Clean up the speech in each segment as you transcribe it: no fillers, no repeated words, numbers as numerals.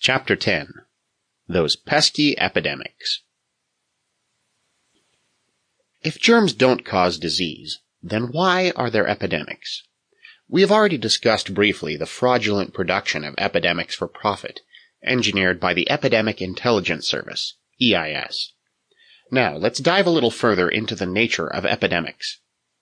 Chapter 10. Those Pesky Epidemics. If germs don't cause disease, then why are there epidemics? We have already discussed briefly the fraudulent production of epidemics for profit, engineered by the Epidemic Intelligence Service, EIS. Now, let's dive a little further into the nature of epidemics.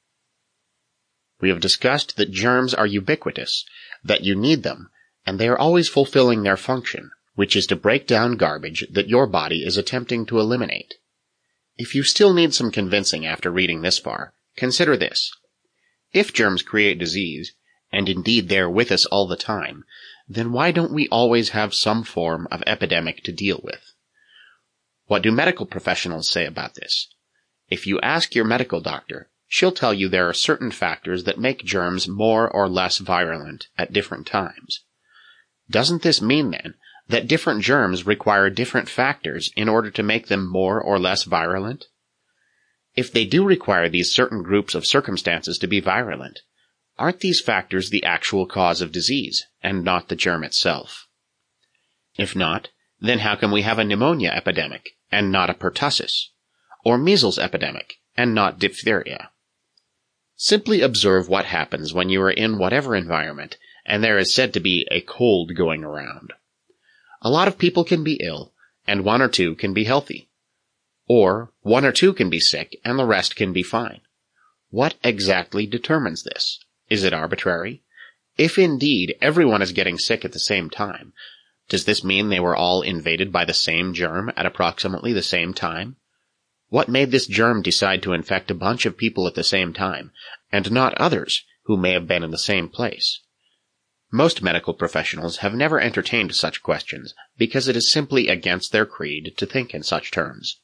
We have discussed that germs are ubiquitous, that you need them, and they are always fulfilling their function, which is to break down garbage that your body is attempting to eliminate. If you still need some convincing after reading this far, consider this. If germs create disease, and indeed they're with us all the time, then why don't we always have some form of epidemic to deal with? What do medical professionals say about this? If you ask your medical doctor, she'll tell you there are certain factors that make germs more or less virulent at different times. Doesn't this mean, then, that different germs require different factors in order to make them more or less virulent? If they do require these certain groups of circumstances to be virulent, aren't these factors the actual cause of disease, and not the germ itself? If not, then how can we have a pneumonia epidemic, and not a pertussis, or measles epidemic, and not diphtheria? Simply observe what happens when you are in whatever environment, and there is said to be a cold going around. A lot of people can be ill, and one or two can be healthy. Or one or two can be sick, and the rest can be fine. What exactly determines this? Is it arbitrary? If indeed everyone is getting sick at the same time, does this mean they were all invaded by the same germ at approximately the same time? What made this germ decide to infect a bunch of people at the same time, and not others who may have been in the same place? Most medical professionals have never entertained such questions because it is simply against their creed to think in such terms.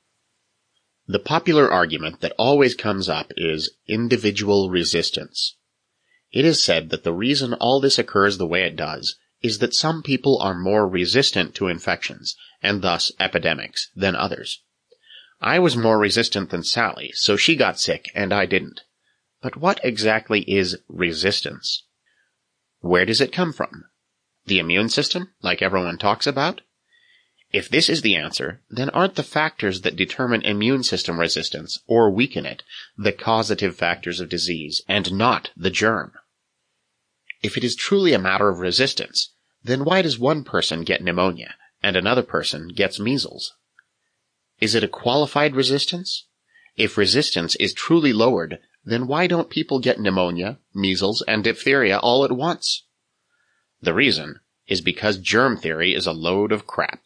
The popular argument that always comes up is individual resistance. It is said that the reason all this occurs the way it does is that some people are more resistant to infections, and thus epidemics, than others. I was more resistant than Sally, so she got sick and I didn't. But what exactly is resistance? Where does it come from? The immune system, like everyone talks about? If this is the answer, then aren't the factors that determine immune system resistance, or weaken it, the causative factors of disease, and not the germ? If it is truly a matter of resistance, then why does one person get pneumonia, and another person gets measles? Is it a qualified resistance? If resistance is truly lowered, then why don't people get pneumonia, measles, and diphtheria all at once? The reason is because germ theory is a load of crap.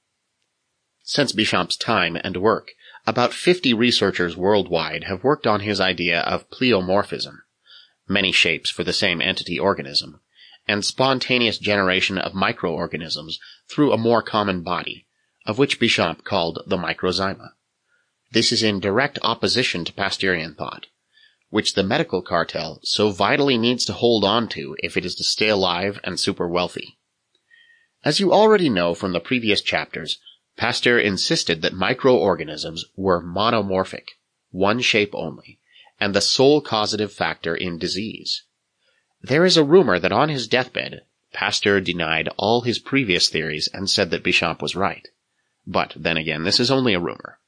Since Béchamp's time and work, about 50 researchers worldwide have worked on his idea of pleomorphism, many shapes for the same entity organism, and spontaneous generation of microorganisms through a more common body, of which Béchamp called the microzyma. This is in direct opposition to Pasteurian thought, which the medical cartel so vitally needs to hold on to if it is to stay alive and super wealthy. As you already know from the previous chapters, Pasteur insisted that microorganisms were monomorphic, one shape only, and the sole causative factor in disease. There is a rumor that on his deathbed, Pasteur denied all his previous theories and said that Béchamp was right. But then again, this is only a rumor.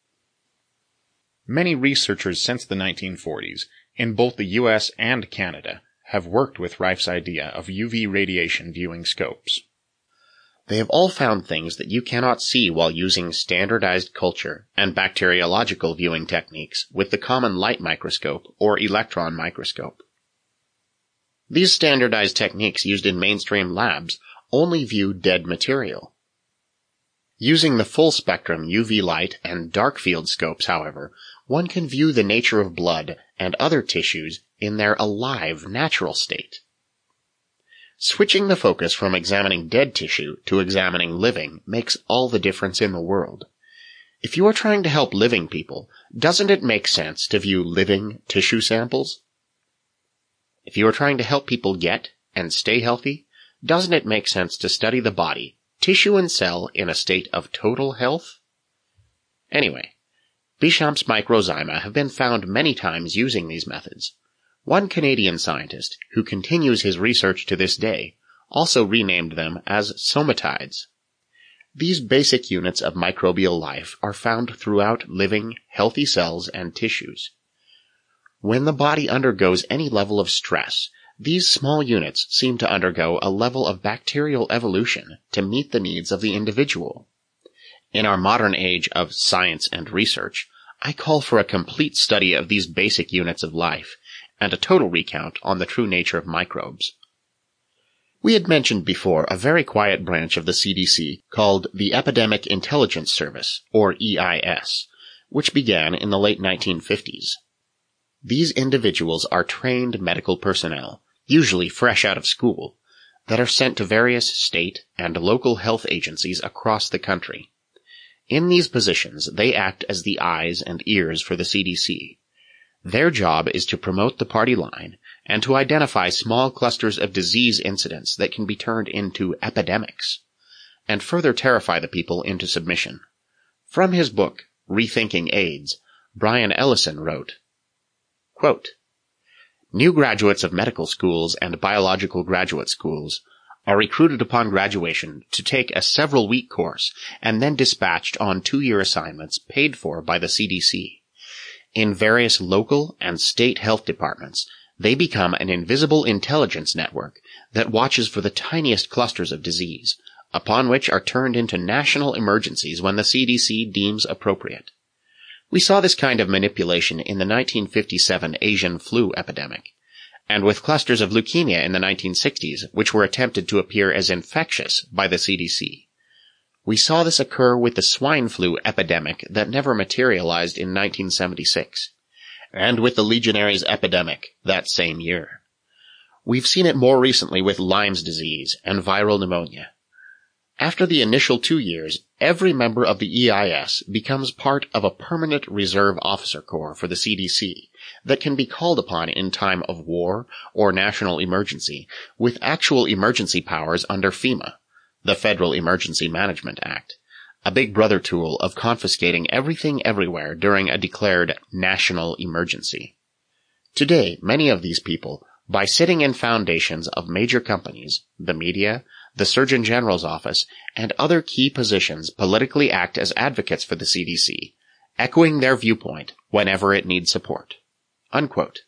Many researchers since the 1940s, in both the US and Canada, have worked with Reif's idea of UV radiation viewing scopes. They have all found things that you cannot see while using standardized culture and bacteriological viewing techniques with the common light microscope or electron microscope. These standardized techniques used in mainstream labs only view dead material. Using the full-spectrum UV light and dark-field scopes, however, one can view the nature of blood and other tissues in their alive, natural state. Switching the focus from examining dead tissue to examining living makes all the difference in the world. If you are trying to help living people, doesn't it make sense to view living tissue samples? If you are trying to help people get and stay healthy, doesn't it make sense to study the body, tissue and cell, in a state of total health? Anyway, Béchamp's microzyma have been found many times using these methods. One Canadian scientist, who continues his research to this day, also renamed them as somatides. These basic units of microbial life are found throughout living, healthy cells and tissues. When the body undergoes any level of stress, these small units seem to undergo a level of bacterial evolution to meet the needs of the individual. In our modern age of science and research, I call for a complete study of these basic units of life, and a total recount on the true nature of microbes. We had mentioned before a very quiet branch of the CDC called the Epidemic Intelligence Service, or EIS, which began in the late 1950s. These individuals are trained medical personnel, usually fresh out of school, that are sent to various state and local health agencies across the country. In these positions, they act as the eyes and ears for the CDC. Their job is to promote the party line and to identify small clusters of disease incidents that can be turned into epidemics, and further terrify the people into submission. From his book, Rethinking AIDS, Brian Ellison wrote, quote, "New graduates of medical schools and biological graduate schools are recruited upon graduation to take a several-week course and then dispatched on 2-year assignments paid for by the CDC. In various local and state health departments, they become an invisible intelligence network that watches for the tiniest clusters of disease, upon which are turned into national emergencies when the CDC deems appropriate. We saw this kind of manipulation in the 1957 Asian flu epidemic, and with clusters of leukemia in the 1960s, which were attempted to appear as infectious by the CDC. We saw this occur with the swine flu epidemic that never materialized in 1976. And with the Legionnaires' epidemic that same year. We've seen it more recently with Lyme's disease and viral pneumonia. After the initial 2 years, every member of the EIS becomes part of a permanent reserve officer corps for the CDC that can be called upon in time of war or national emergency with actual emergency powers under FEMA, the Federal Emergency Management Act, a big brother tool of confiscating everything everywhere during a declared national emergency. Today, many of these people, by sitting in foundations of major companies, the media, the Surgeon General's office, and other key positions politically act as advocates for the CDC, echoing their viewpoint whenever it needs support." Unquote.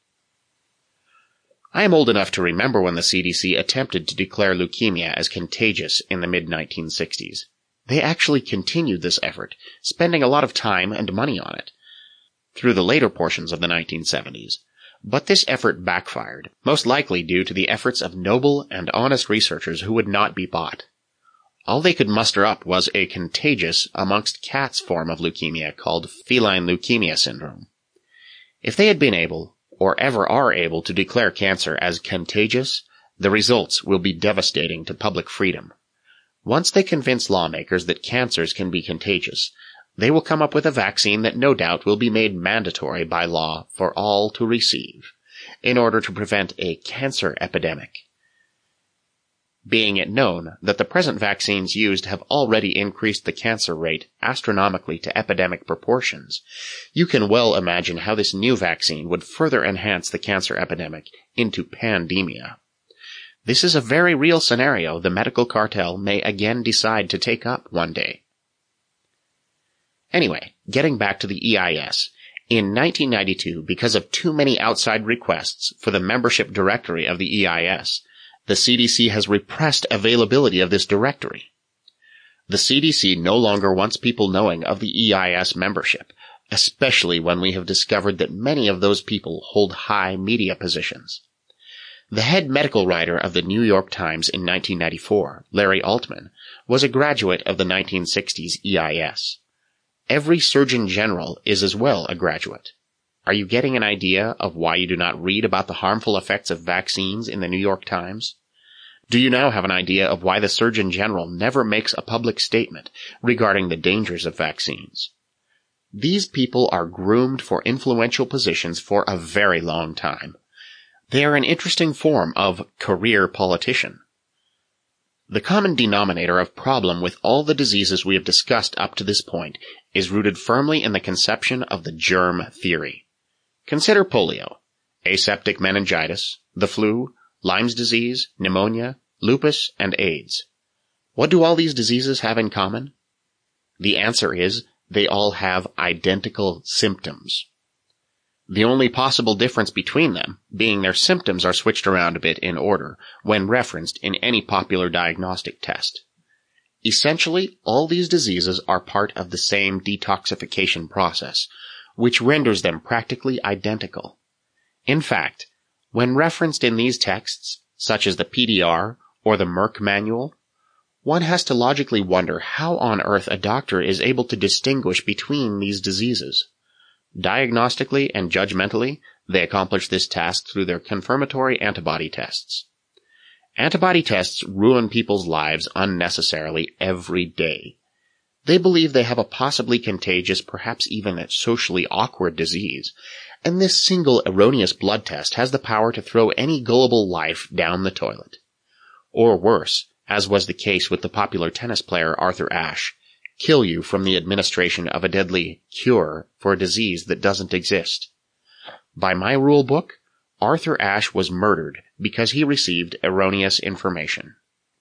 I am old enough to remember when the CDC attempted to declare leukemia as contagious in the mid-1960s. They actually continued this effort, spending a lot of time and money on it, through the later portions of the 1970s. But this effort backfired, most likely due to the efforts of noble and honest researchers who would not be bought. All they could muster up was a contagious amongst cats form of leukemia called feline leukemia syndrome. If they had been able, or ever are able, to declare cancer as contagious, the results will be devastating to public freedom. Once they convince lawmakers that cancers can be contagious, they will come up with a vaccine that no doubt will be made mandatory by law for all to receive, in order to prevent a cancer epidemic. Being it known that the present vaccines used have already increased the cancer rate astronomically to epidemic proportions, you can well imagine how this new vaccine would further enhance the cancer epidemic into pandemia. This is a very real scenario the medical cartel may again decide to take up one day. Anyway, getting back to the EIS, in 1992, because of too many outside requests for the membership directory of the EIS, the CDC has repressed availability of this directory. The CDC no longer wants people knowing of the EIS membership, especially when we have discovered that many of those people hold high media positions. The head medical writer of the New York Times in 1994, Larry Altman, was a graduate of the 1960s EIS. Every Surgeon General is as well a graduate. Are you getting an idea of why you do not read about the harmful effects of vaccines in the New York Times? Do you now have an idea of why the Surgeon General never makes a public statement regarding the dangers of vaccines? These people are groomed for influential positions for a very long time. They are an interesting form of career politician. The common denominator of problem with all the diseases we have discussed up to this point is rooted firmly in the conception of the germ theory. Consider polio, aseptic meningitis, the flu, Lyme's disease, pneumonia, lupus, and AIDS. What do all these diseases have in common? The answer is they all have identical symptoms. The only possible difference between them being their symptoms are switched around a bit in order when referenced in any popular diagnostic test. Essentially, all these diseases are part of the same detoxification process, which renders them practically identical. In fact, when referenced in these texts, such as the PDR or the Merck Manual, one has to logically wonder how on earth a doctor is able to distinguish between these diseases. Diagnostically and judgmentally, they accomplish this task through their confirmatory antibody tests. Antibody tests ruin people's lives unnecessarily every day. They believe they have a possibly contagious, perhaps even a socially awkward disease, and this single erroneous blood test has the power to throw any gullible life down the toilet. Or worse, as was the case with the popular tennis player Arthur Ashe, kill you from the administration of a deadly cure for a disease that doesn't exist. By my rule book, Arthur Ashe was murdered because he received erroneous information.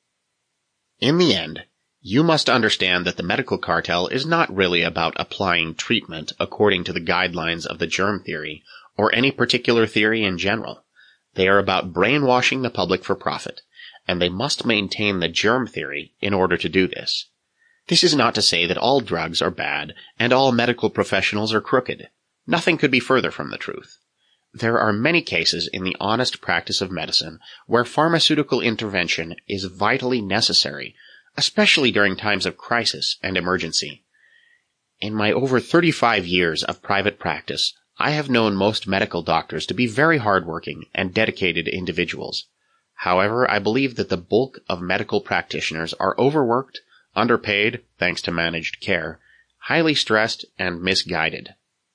In the end, you must understand that the medical cartel is not really about applying treatment according to the guidelines of the germ theory or any particular theory in general. They are about brainwashing the public for profit, and they must maintain the germ theory in order to do this. This is not to say that all drugs are bad and all medical professionals are crooked. Nothing could be further from the truth. There are many cases in the honest practice of medicine where pharmaceutical intervention is vitally necessary, especially during times of crisis and emergency. In my over 35 years of private practice, I have known most medical doctors to be very hardworking and dedicated individuals. However, I believe that the bulk of medical practitioners are overworked, underpaid, thanks to managed care, highly stressed, and misguided.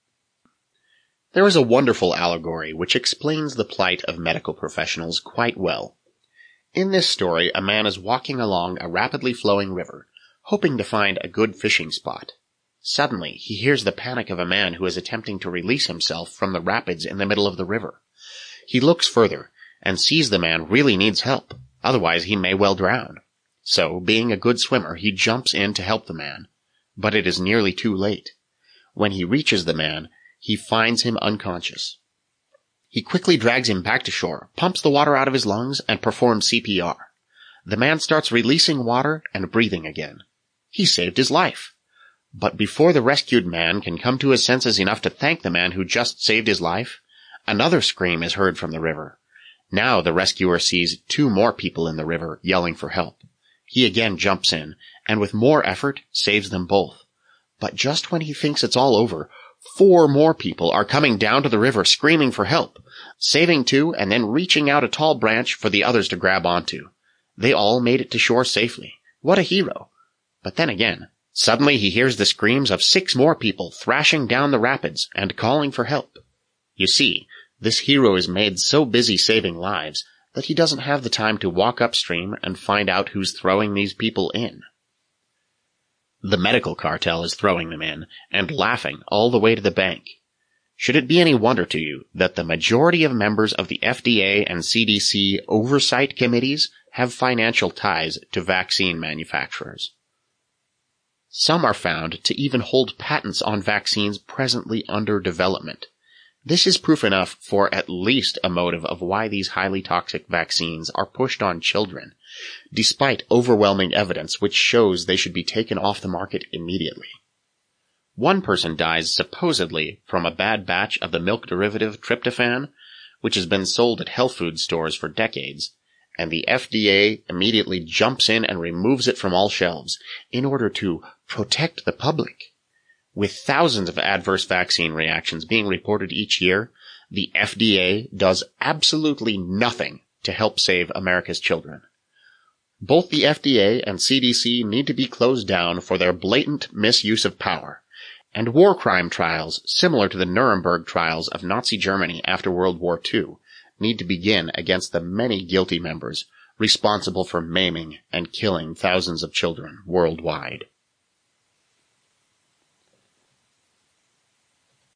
There is a wonderful allegory which explains the plight of medical professionals quite well. In this story, a man is walking along a rapidly flowing river, hoping to find a good fishing spot. Suddenly, he hears the panic of a man who is attempting to release himself from the rapids in the middle of the river. He looks further and sees the man really needs help, otherwise he may well drown. So, being a good swimmer, he jumps in to help the man. But it is nearly too late. When he reaches the man, he finds him unconscious. He quickly drags him back to shore, pumps the water out of his lungs, and performs CPR. The man starts releasing water and breathing again. He saved his life. But before the rescued man can come to his senses enough to thank the man who just saved his life, another scream is heard from the river. Now the rescuer sees 2 more people in the river yelling for help. He again jumps in, and with more effort, saves them both. But just when he thinks it's all over, 4 more people are coming down to the river screaming for help, saving 2 and then reaching out a tall branch for the others to grab onto. They all made it to shore safely. What a hero! But then again, suddenly he hears the screams of 6 more people thrashing down the rapids and calling for help. You see, this hero is made so busy saving lives that he doesn't have the time to walk upstream and find out who's throwing these people in. The medical cartel is throwing them in, and laughing all the way to the bank. Should it be any wonder to you that the majority of members of the FDA and CDC oversight committees have financial ties to vaccine manufacturers? Some are found to even hold patents on vaccines presently under development. This is proof enough for at least a motive of why these highly toxic vaccines are pushed on children, despite overwhelming evidence which shows they should be taken off the market immediately. One person dies supposedly from a bad batch of the milk derivative tryptophan, which has been sold at health food stores for decades, and the FDA immediately jumps in and removes it from all shelves in order to protect the public. With thousands of adverse vaccine reactions being reported each year, the FDA does absolutely nothing to help save America's children. Both the FDA and CDC need to be closed down for their blatant misuse of power, and war crime trials similar to the Nuremberg trials of Nazi Germany after World War II need to begin against the many guilty members responsible for maiming and killing thousands of children worldwide.